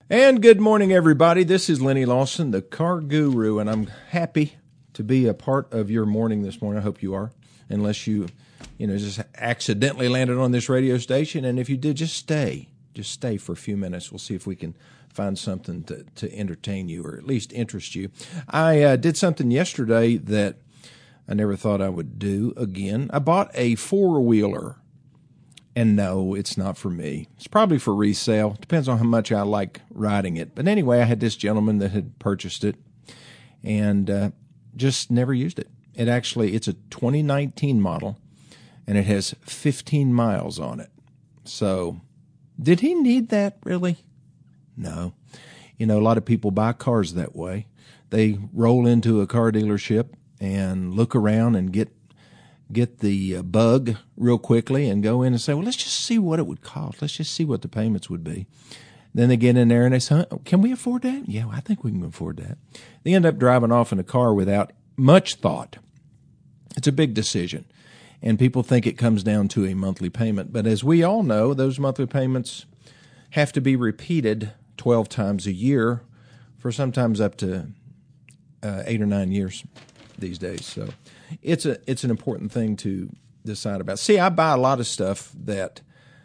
And good morning, everybody. This is Lenny Lawson, the Car Guru, and I'm happy to be a part of your morning this morning. I hope you are, unless you just accidentally landed on this radio station. And if you did, just stay for a few minutes. We'll see if we can find something to entertain you or at least interest you. I did something yesterday that I never thought I would do again. I bought a four-wheeler. And no, it's not for me. It's probably for resale. Depends on how much I like riding it. But anyway, I had this gentleman that had purchased it and just never used it. It's a 2019 model, and it has 15 miles on it. So did he need that, really? No. A lot of people buy cars that way. They roll into a car dealership and look around and get the bug real quickly and go in and say, well, let's just see what it would cost. Let's just see what the payments would be. Then they get in there and they say, can we afford that? Yeah, I think we can afford that. They end up driving off in a car without much thought. It's a big decision. And people think it comes down to a monthly payment. But as we all know, those monthly payments have to be repeated 12 times a year for sometimes up to 8 or 9 years these days. So it's an important thing to decide about. See, I buy a lot of stuff that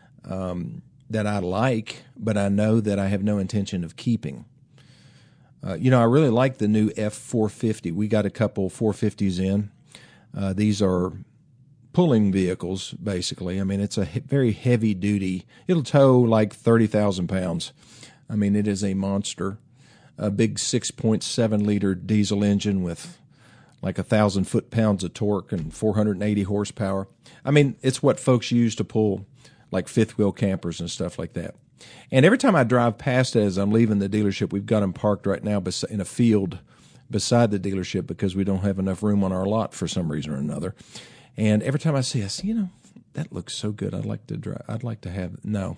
I like, but I know that I have no intention of keeping. I really like the new F450. We got a couple 450s in. These are pulling vehicles, basically. I mean, it's a very heavy duty. It'll tow like 30,000 pounds. I mean, it is a monster. A big 6.7 liter diesel engine with like 1,000 foot-pounds of torque and 480 horsepower. I mean, it's what folks use to pull like fifth-wheel campers and stuff like that. And every time I drive past it as I'm leaving the dealership, we've got them parked right now in a field beside the dealership because we don't have enough room on our lot for some reason or another. And every time I see it, I say, that looks so good. I'd like to drive. I'd like to have it. No.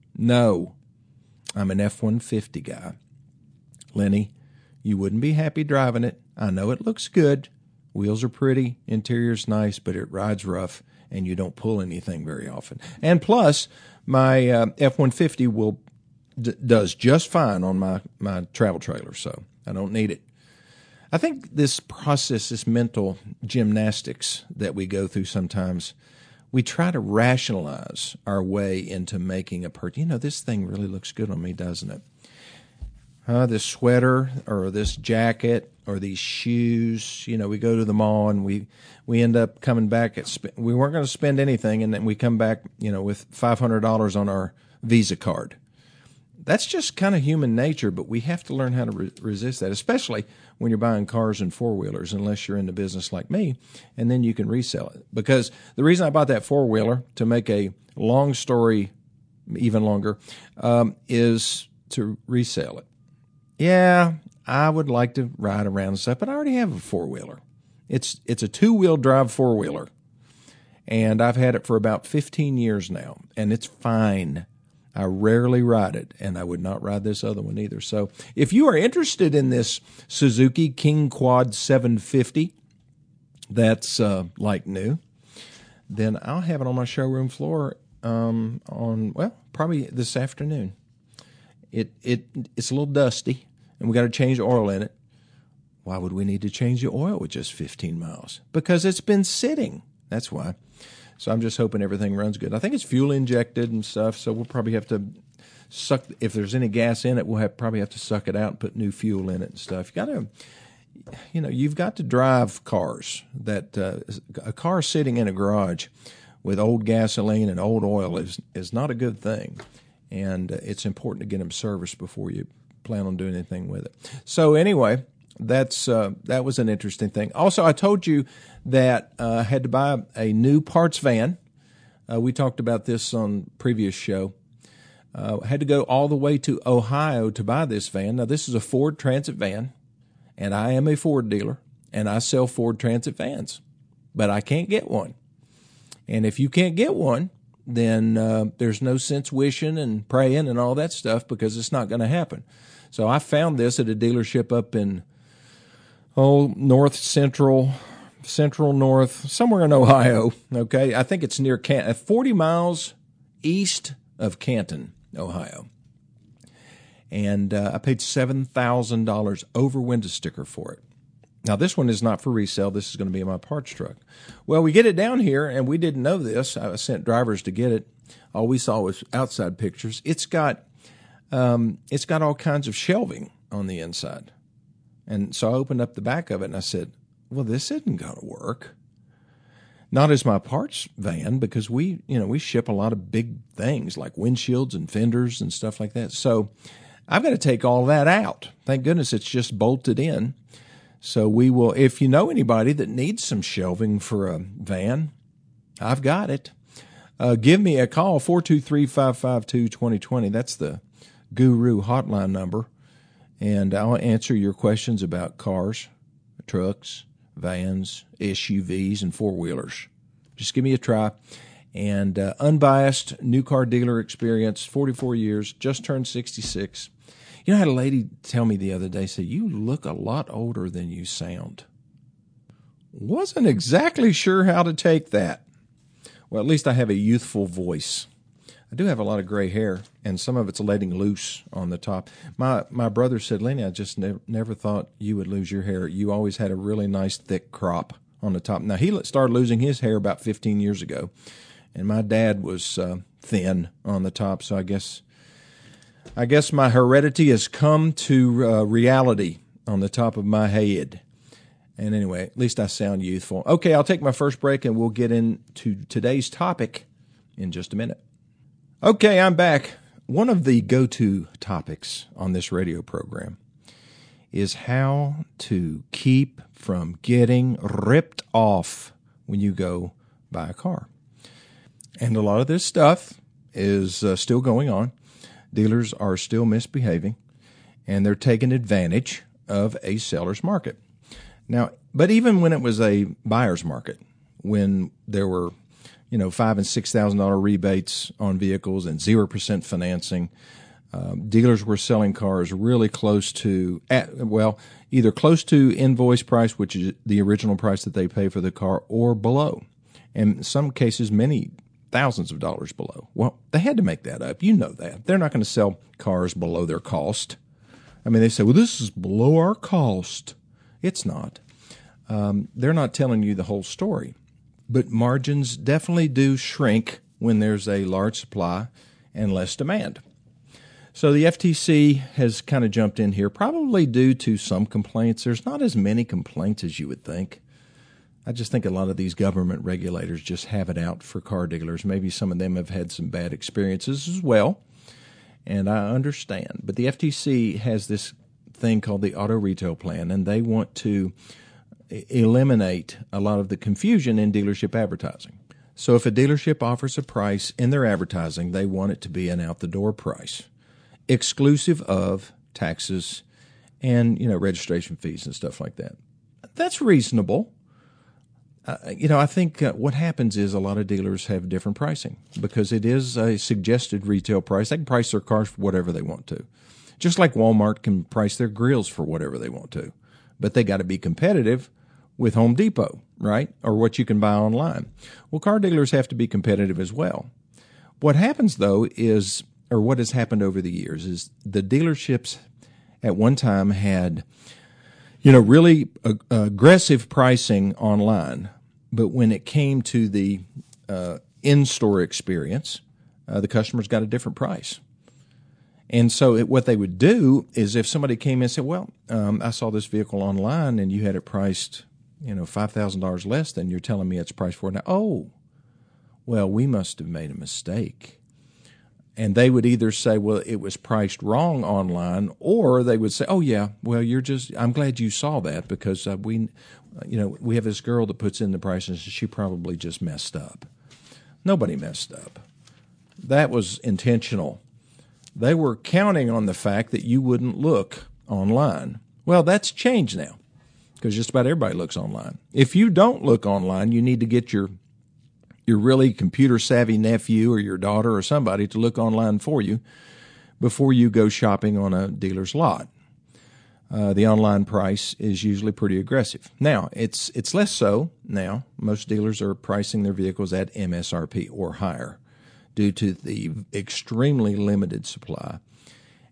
I'm an F-150 guy. Lenny, you wouldn't be happy driving it. I know it looks good. Wheels are pretty. Interior's nice, but it rides rough, and you don't pull anything very often. And plus, my F-150 does just fine on my travel trailer, so I don't need it. I think this process, this mental gymnastics that we go through sometimes, we try to rationalize our way into making a purchase. This thing really looks good on me, doesn't it? This sweater or this jacket or these shoes, we go to the mall and we end up coming back we weren't going to spend anything, and then we come back, with $500 on our Visa card. That's just kind of human nature, but we have to learn how to resist that, especially when you're buying cars and four-wheelers, unless you're in the business like me, and then you can resell it. Because the reason I bought that four-wheeler, to make a long story even longer, is to resell it. Yeah, I would like to ride around and stuff, but I already have a four-wheeler. It's a two-wheel drive four-wheeler, and I've had it for about 15 years now, and it's fine. I rarely ride it, and I would not ride this other one either. So if you are interested in this Suzuki King Quad 750 that's like new, then I'll have it on my showroom floor probably this afternoon. It's a little dusty, and we got to change the oil in it. Why would we need to change the oil with just 15 miles? Because it's been sitting. That's why. So I'm just hoping everything runs good. I think it's fuel injected and stuff, so we'll probably have to suck. If there's any gas in it, we'll probably have to suck it out and put new fuel in it and stuff. You've got to drive cars. A car sitting in a garage with old gasoline and old oil is not a good thing, and it's important to get them serviced before you plan on doing anything with it. So anyway, that was an interesting thing. Also, I told you that I had to buy a new parts van. We talked about this on previous show. I had to go all the way to Ohio to buy this van. Now, this is a Ford Transit van, and I am a Ford dealer, and I sell Ford Transit vans, but I can't get one. And if you can't get one, then there's no sense wishing and praying and all that stuff, because it's not going to happen. So I found this at a dealership up in central north, somewhere in Ohio. Okay, I think it's near 40 miles east of Canton, Ohio. and I paid $7,000 over window sticker for it. Now, this one is not for resale. This is going to be in my parts truck. Well, we get it down here, and we didn't know this. I sent drivers to get it. All we saw was outside pictures. It's got all kinds of shelving on the inside. And so I opened up the back of it, and I said, well, this isn't going to work. Not as my parts van, because we ship a lot of big things like windshields and fenders and stuff like that. So I've got to take all that out. Thank goodness it's just bolted in. So we will, if you know anybody that needs some shelving for a van, I've got it. Give me a call, 423-552-2020. That's the Guru hotline number. And I'll answer your questions about cars, trucks, vans, SUVs, and four-wheelers. Just give me a try. And unbiased new car dealer experience, 44 years, just turned 66. You know, I had a lady tell me the other day, say, you look a lot older than you sound. Wasn't exactly sure how to take that. Well, at least I have a youthful voice. I do have a lot of gray hair, and some of it's letting loose on the top. My brother said, Lenny, I just never thought you would lose your hair. You always had a really nice thick crop on the top. Now, he started losing his hair about 15 years ago, and my dad was thin on the top, so I guess my heredity has come to reality on the top of my head. And anyway, at least I sound youthful. Okay, I'll take my first break, and we'll get into today's topic in just a minute. Okay, I'm back. One of the go-to topics on this radio program is how to keep from getting ripped off when you go buy a car. And a lot of this stuff is still going on. Dealers are still misbehaving, and they're taking advantage of a seller's market. Now, but even when it was a buyer's market, when there were $5,000 and $6,000 rebates on vehicles and 0% financing, dealers were selling cars really close to, either close to invoice price, which is the original price that they pay for the car, or below. And in some cases, many thousands of dollars below. Well, they had to make that up. You know that. They're not going to sell cars below their cost. I mean, they say, well, this is below our cost. It's not. They're not telling you the whole story. But margins definitely do shrink when there's a large supply and less demand. So the FTC has kind of jumped in here, probably due to some complaints. There's not as many complaints as you would think. I just think a lot of these government regulators just have it out for car dealers. Maybe some of them have had some bad experiences as well, and I understand. But the FTC has this thing called the Auto Retail Plan, and they want to eliminate a lot of the confusion in dealership advertising. So if a dealership offers a price in their advertising, they want it to be an out-the-door price, exclusive of taxes and, registration fees and stuff like that. That's reasonable. I think what happens is a lot of dealers have different pricing because it is a suggested retail price. They can price their cars for whatever they want to, just like Walmart can price their grills for whatever they want to. But they got to be competitive with Home Depot, right, or what you can buy online. Well, car dealers have to be competitive as well. What happens, though, is, or what has happened over the years, is the dealerships at one time had, really aggressive pricing online. But when it came to the in-store experience, the customers got a different price. And so what they would do is if somebody came in and said, well, I saw this vehicle online and you had it priced, $5,000 less than you're telling me it's priced for now. Oh, well, we must have made a mistake. And they would either say, well, it was priced wrong online, or they would say, oh, yeah, well, I'm glad you saw that because we have this girl that puts in the prices and she probably just messed up. Nobody messed up. That was intentional. They were counting on the fact that you wouldn't look online. Well, that's changed now because just about everybody looks online. If you don't look online, you need to get your really computer-savvy nephew or your daughter or somebody to look online for you before you go shopping on a dealer's lot. The online price is usually pretty aggressive. Now, it's less so now. Most dealers are pricing their vehicles at MSRP or higher due to the extremely limited supply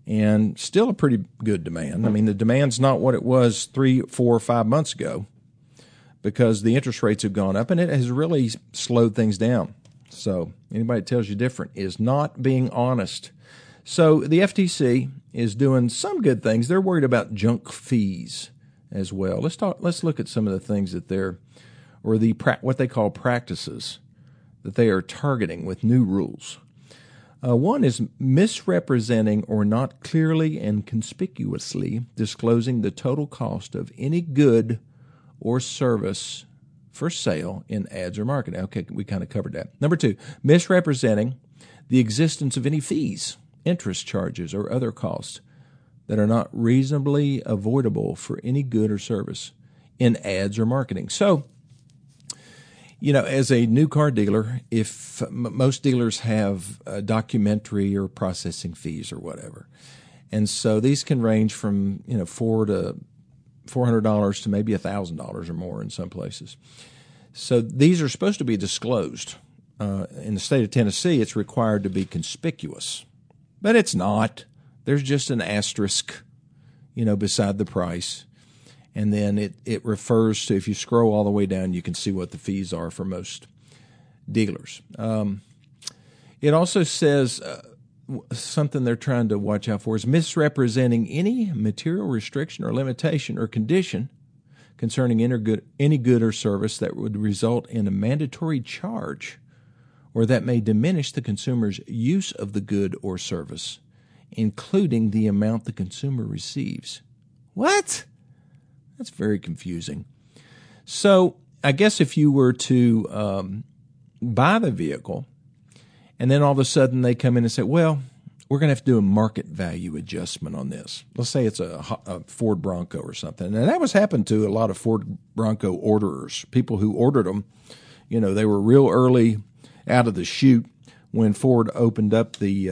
and still a pretty good demand. I mean, the demand's not what it was 3, 4, 5 months ago because the interest rates have gone up, and it has really slowed things down. So anybody that tells you different is not being honest. So the FTC is doing some good things. They're worried about junk fees as well. Let's look at some of the things that what they call practices that they are targeting with new rules. One is misrepresenting or not clearly and conspicuously disclosing the total cost of any good or service for sale in ads or marketing. Okay, we kind of covered that. Number 2, misrepresenting the existence of any fees, interest charges, or other costs that are not reasonably avoidable for any good or service in ads or marketing. So, as a new car dealer, if most dealers have documentary or processing fees or whatever, and so these can range from $400 to maybe $1,000 or more in some places. So these are supposed to be disclosed. In the state of Tennessee, it's required to be conspicuous, but it's not. There's just an asterisk, beside the price. And then it refers to, if you scroll all the way down, you can see what the fees are for most dealers. It also says something they're trying to watch out for is misrepresenting any material restriction or limitation or condition concerning any good or service that would result in a mandatory charge or that may diminish the consumer's use of the good or service, including the amount the consumer receives. What? That's very confusing. So I guess if you were to buy the vehicle and then all of a sudden they come in and say, well, we're going to have to do a market value adjustment on this. Let's say it's a Ford Bronco or something. And that was happened to a lot of Ford Bronco orderers, people who ordered them. They were real early out of the chute when Ford opened up the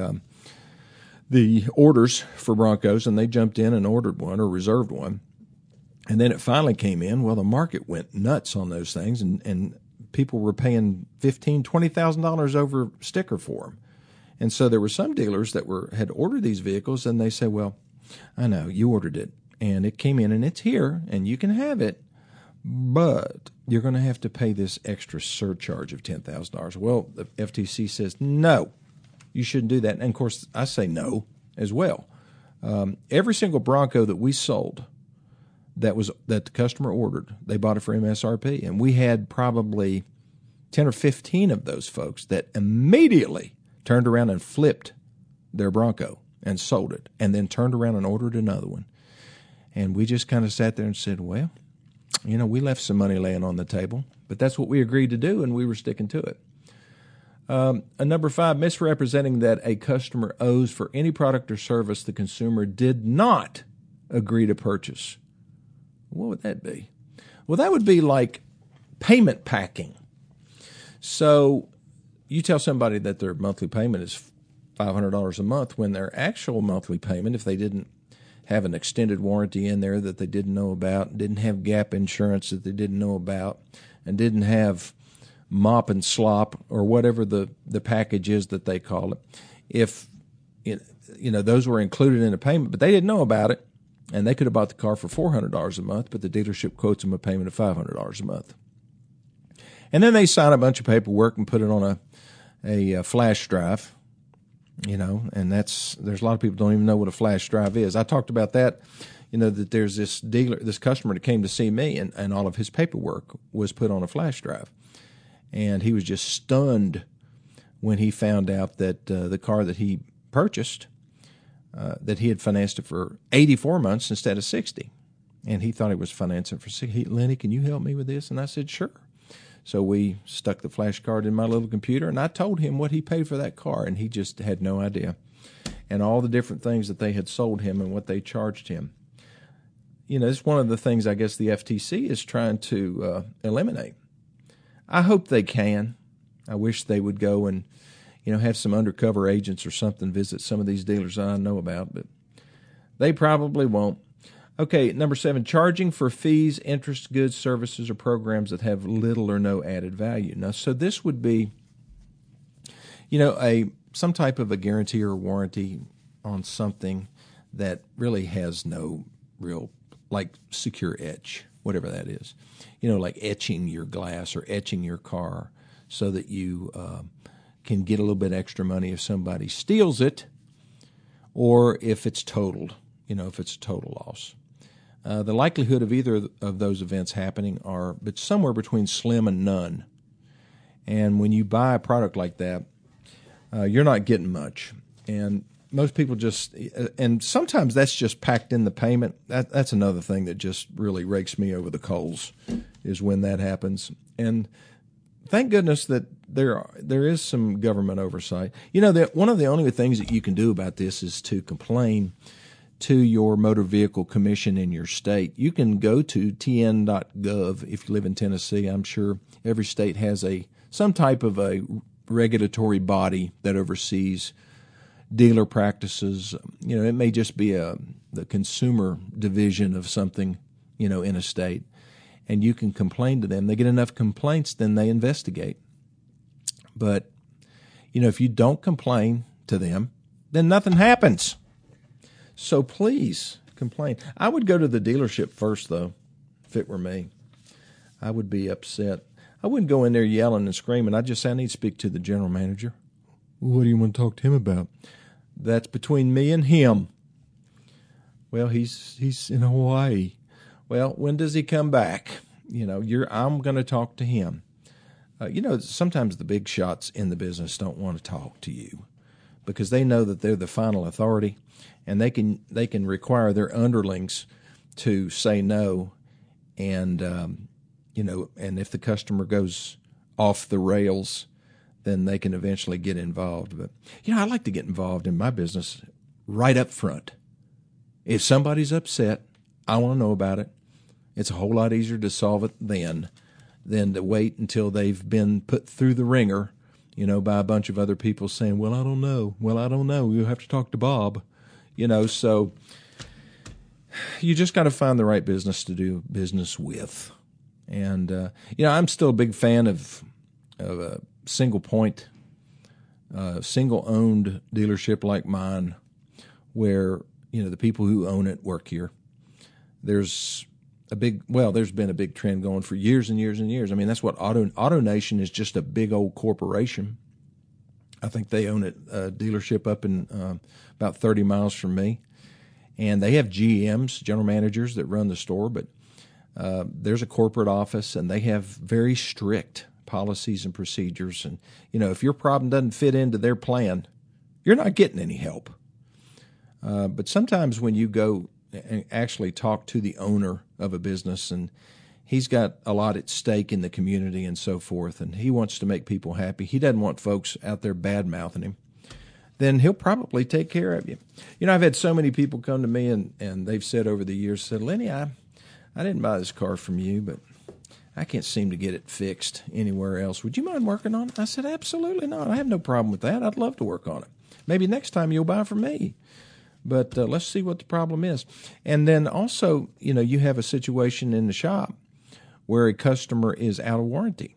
orders for Broncos, and they jumped in and ordered one or reserved one. And then it finally came in. Well, the market went nuts on those things, and people were paying $15,000, $20,000 over sticker for them. And so there were some dealers that had ordered these vehicles, and they said, well, I know, you ordered it, and it came in, and it's here, and you can have it, but you're going to have to pay this extra surcharge of $10,000. Well, the FTC says, no, you shouldn't do that. And, of course, I say no as well. Every single Bronco that we sold that the customer ordered, they bought it for MSRP. And we had probably 10 or 15 of those folks that immediately turned around and flipped their Bronco and sold it, and then turned around and ordered another one. And we just kind of sat there and said, well, we left some money laying on the table, but that's what we agreed to do, and we were sticking to it. Number 5, misrepresenting that a customer owes for any product or service the consumer did not agree to purchase. What would that be? Well, that would be like payment packing. So you tell somebody that their monthly payment is $500 a month when their actual monthly payment, if they didn't have an extended warranty in there that they didn't know about, didn't have gap insurance that they didn't know about, and didn't have mop and slop or whatever the package is that they call it, if those were included in the payment, but they didn't know about it, and they could have bought the car for $400 a month, but the dealership quotes them a payment of $500 a month. And then they sign a bunch of paperwork and put it on a flash drive, and there's a lot of people don't even know what a flash drive is. I talked about that, that there's this customer that came to see me, and all of his paperwork was put on a flash drive. And he was just stunned when he found out that the car that he purchased, that he had financed it for 84 months instead of 60. And he thought he was financing for 60. Lenny, can you help me with this? And I said, sure. So we stuck the flash card in my little computer, and I told him what he paid for that car, and he just had no idea. And all the different things that they had sold him and what they charged him. It's one of the things I guess the FTC is trying to eliminate. I hope they can. I wish they would go and, have some undercover agents or something visit some of these dealers I know about, but they probably won't. Okay, number 7, charging for fees, interest, goods, services, or programs that have little or no added value. Now, so this would be, some type of a guarantee or warranty on something that really has no real, like secure etch, whatever that is, like etching your glass or etching your car so that you can get a little bit extra money if somebody steals it or if it's totaled, if it's a total loss. The likelihood of either of those events happening are but somewhere between slim and none. And when you buy a product like that, you're not getting much. And most people and sometimes that's just packed in the payment. That's another thing that just really rakes me over the coals, is when that happens. And thank goodness that there is some government oversight. That one of the only things that you can do about this is to complain to your motor vehicle commission in your state. You can go to tn.gov if you live in Tennessee. I'm sure every state has some type of a regulatory body that oversees dealer practices. It may just be the consumer division of something, in a state, and you can complain to them. They get enough complaints, then they investigate. But, if you don't complain to them, then nothing happens. So please complain. I would go to the dealership first, though, if it were me. I would be upset. I wouldn't go in there yelling and screaming. I'd just say, I need to speak to the general manager. What do you want to talk to him about? That's between me and him. Well, he's in Hawaii. Well, when does he come back? I'm going to talk to him. Sometimes the big shots in the business don't want to talk to you because they know that they're the final authority, and they can require their underlings to say no, and and if the customer goes off the rails, then they can eventually get involved. But I like to get involved in my business right up front. If somebody's upset, I want to know about it. It's a whole lot easier to solve it then than to wait until they've been put through the ringer, by a bunch of other people saying, well, I don't know. You'll have to talk to Bob. So you just got to find the right business to do business with. And, I'm still a big fan of a single point, single owned dealership like mine where, the people who own it work here. There's been a big trend going for years and years and years. I mean, that's what AutoNation is, just a big old corporation. I think they own a dealership up in about 30 miles from me. And they have GMs, general managers, that run the store, but there's a corporate office, and they have very strict policies and procedures. And, if your problem doesn't fit into their plan, you're not getting any help. But sometimes when you go and actually talk to the owner of a business, and he's got a lot at stake in the community and so forth, and he wants to make people happy, he doesn't want folks out there bad-mouthing him, then he'll probably take care of you. I've had so many people come to me, and they've said over the years, Lenny, I didn't buy this car from you, but I can't seem to get it fixed anywhere else. Would you mind working on it? I said, absolutely not. I have no problem with that. I'd love to work on it. Maybe next time you'll buy from me. But let's see what the problem is. And then also, you have a situation in the shop where a customer is out of warranty,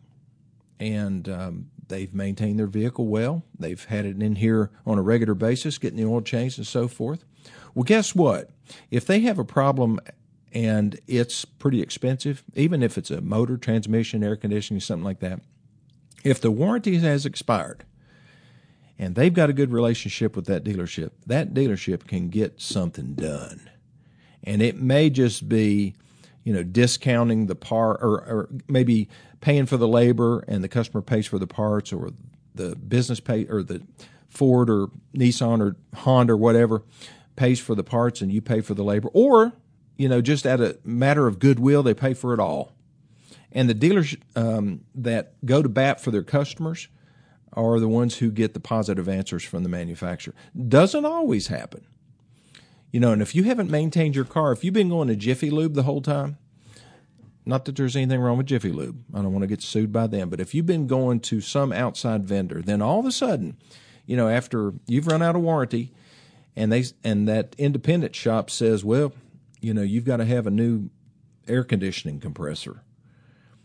and they've maintained their vehicle well. They've had it in here on a regular basis, getting the oil changed and so forth. Well, guess what? If they have a problem and it's pretty expensive, even if it's a motor, transmission, air conditioning, something like that, if the warranty has expired and they've got a good relationship with that dealership can get something done. And it may just be, discounting the part, or maybe paying for the labor and the customer pays for the parts, or the business pay, or the Ford or Nissan or Honda or whatever pays for the parts and you pay for the labor. Or, just out of matter of goodwill, they pay for it all. And the dealers that go to bat for their customers are the ones who get the positive answers from the manufacturer. Doesn't always happen. And if you haven't maintained your car, if you've been going to Jiffy Lube the whole time, not that there's anything wrong with Jiffy Lube, I don't want to get sued by them, but if you've been going to some outside vendor, then all of a sudden, after you've run out of warranty, and that independent shop says, well, you've got to have a new air conditioning compressor.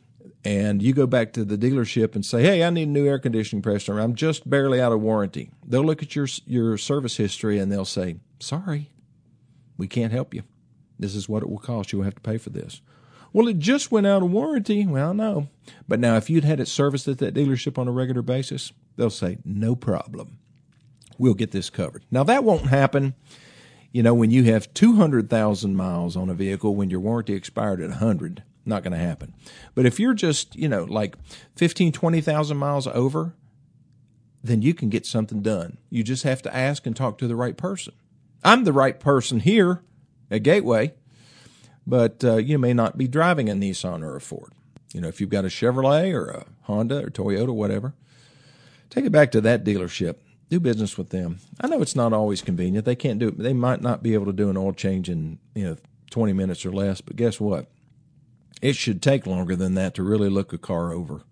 and you go back to the dealership and say, hey, I need a new air conditioning pressure. I'm just barely out of warranty. They'll look at your service history and they'll say, sorry, we can't help you. This is what it will cost. You will have to pay for this. Well, it just went out of warranty. Well, no. But now if you'd had it serviced at that dealership on a regular basis, they'll say, no problem. We'll get this covered. Now, that won't happen, when you have 200,000 miles on a vehicle when your warranty expired at 100. Not going to happen. But if you're just, like 15, 20,000 miles over, then you can get something done. You just have to ask and talk to the right person. I'm the right person here at Gateway, but you may not be driving a Nissan or a Ford. If you've got a Chevrolet or a Honda or Toyota, whatever, take it back to that dealership. Do business with them. I know it's not always convenient. They can't do it. They might not be able to do an oil change in 20 minutes or less, but guess what? It should take longer than that to really look a car over.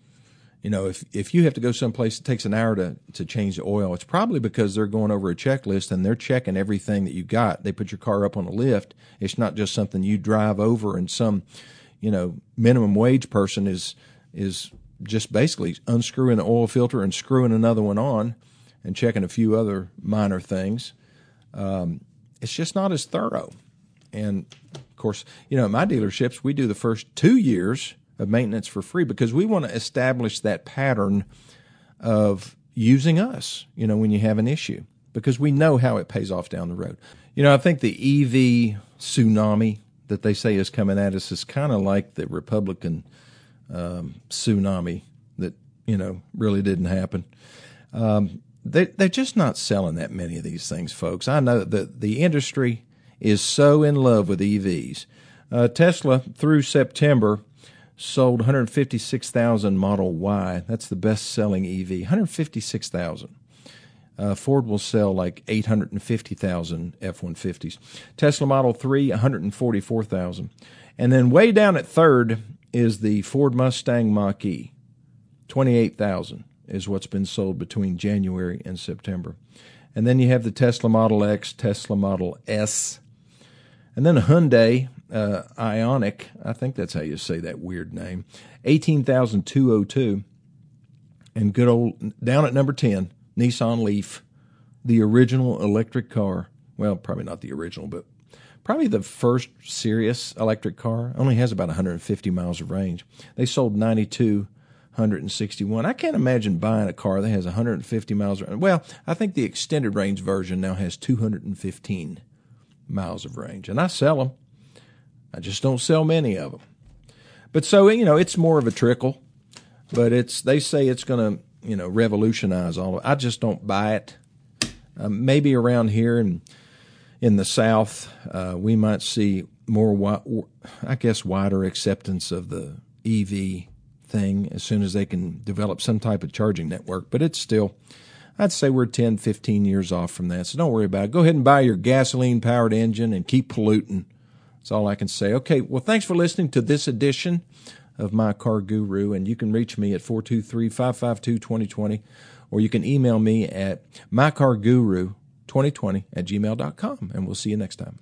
If you have to go someplace it takes an hour to change the oil, it's probably because they're going over a checklist and they're checking everything that you got. They put your car up on a lift. It's not just something you drive over and some, minimum wage person is just basically unscrewing the oil filter and screwing another one on and checking a few other minor things. It's just not as thorough. And of course, at my dealerships, we do the first 2 years of maintenance for free because we want to establish that pattern of using us, when you have an issue, because we know how it pays off down the road. I think the EV tsunami that they say is coming at us is kind of like the Republican tsunami that, really didn't happen. They're just not selling that many of these things, folks. I know that the industry is so in love with EVs. Tesla, through September, sold 156,000 Model Y. That's the best-selling EV, 156,000. Ford will sell like 850,000 F-150s. Tesla Model 3, 144,000. And then way down at third is the Ford Mustang Mach-E, 28,000 is what's been sold between January and September. And then you have the Tesla Model X, Tesla Model S, and then a Hyundai Ioniq, I think that's how you say that weird name, 18,202. And good old, down at number 10, Nissan Leaf, the original electric car. Well, probably not the original, but probably the first serious electric car. Only has about 150 miles of range. They sold 9,261. I can't imagine buying a car that has 150 miles of range. Well, I think the extended range version now has 215 miles of range. And I sell them. I just don't sell many of them. But so, it's more of a trickle. But they say it's going to, revolutionize all of it. I just don't buy it. Maybe around here in the South, we might see more, wider acceptance of the EV thing as soon as they can develop some type of charging network. But it's still, I'd say we're 10, 15 years off from that. So don't worry about it. Go ahead and buy your gasoline-powered engine and keep polluting. That's all I can say. Okay, well, thanks for listening to this edition of My Car Guru, and you can reach me at 423-552-2020, or you can email me at mycarguru2020@gmail.com, and we'll see you next time.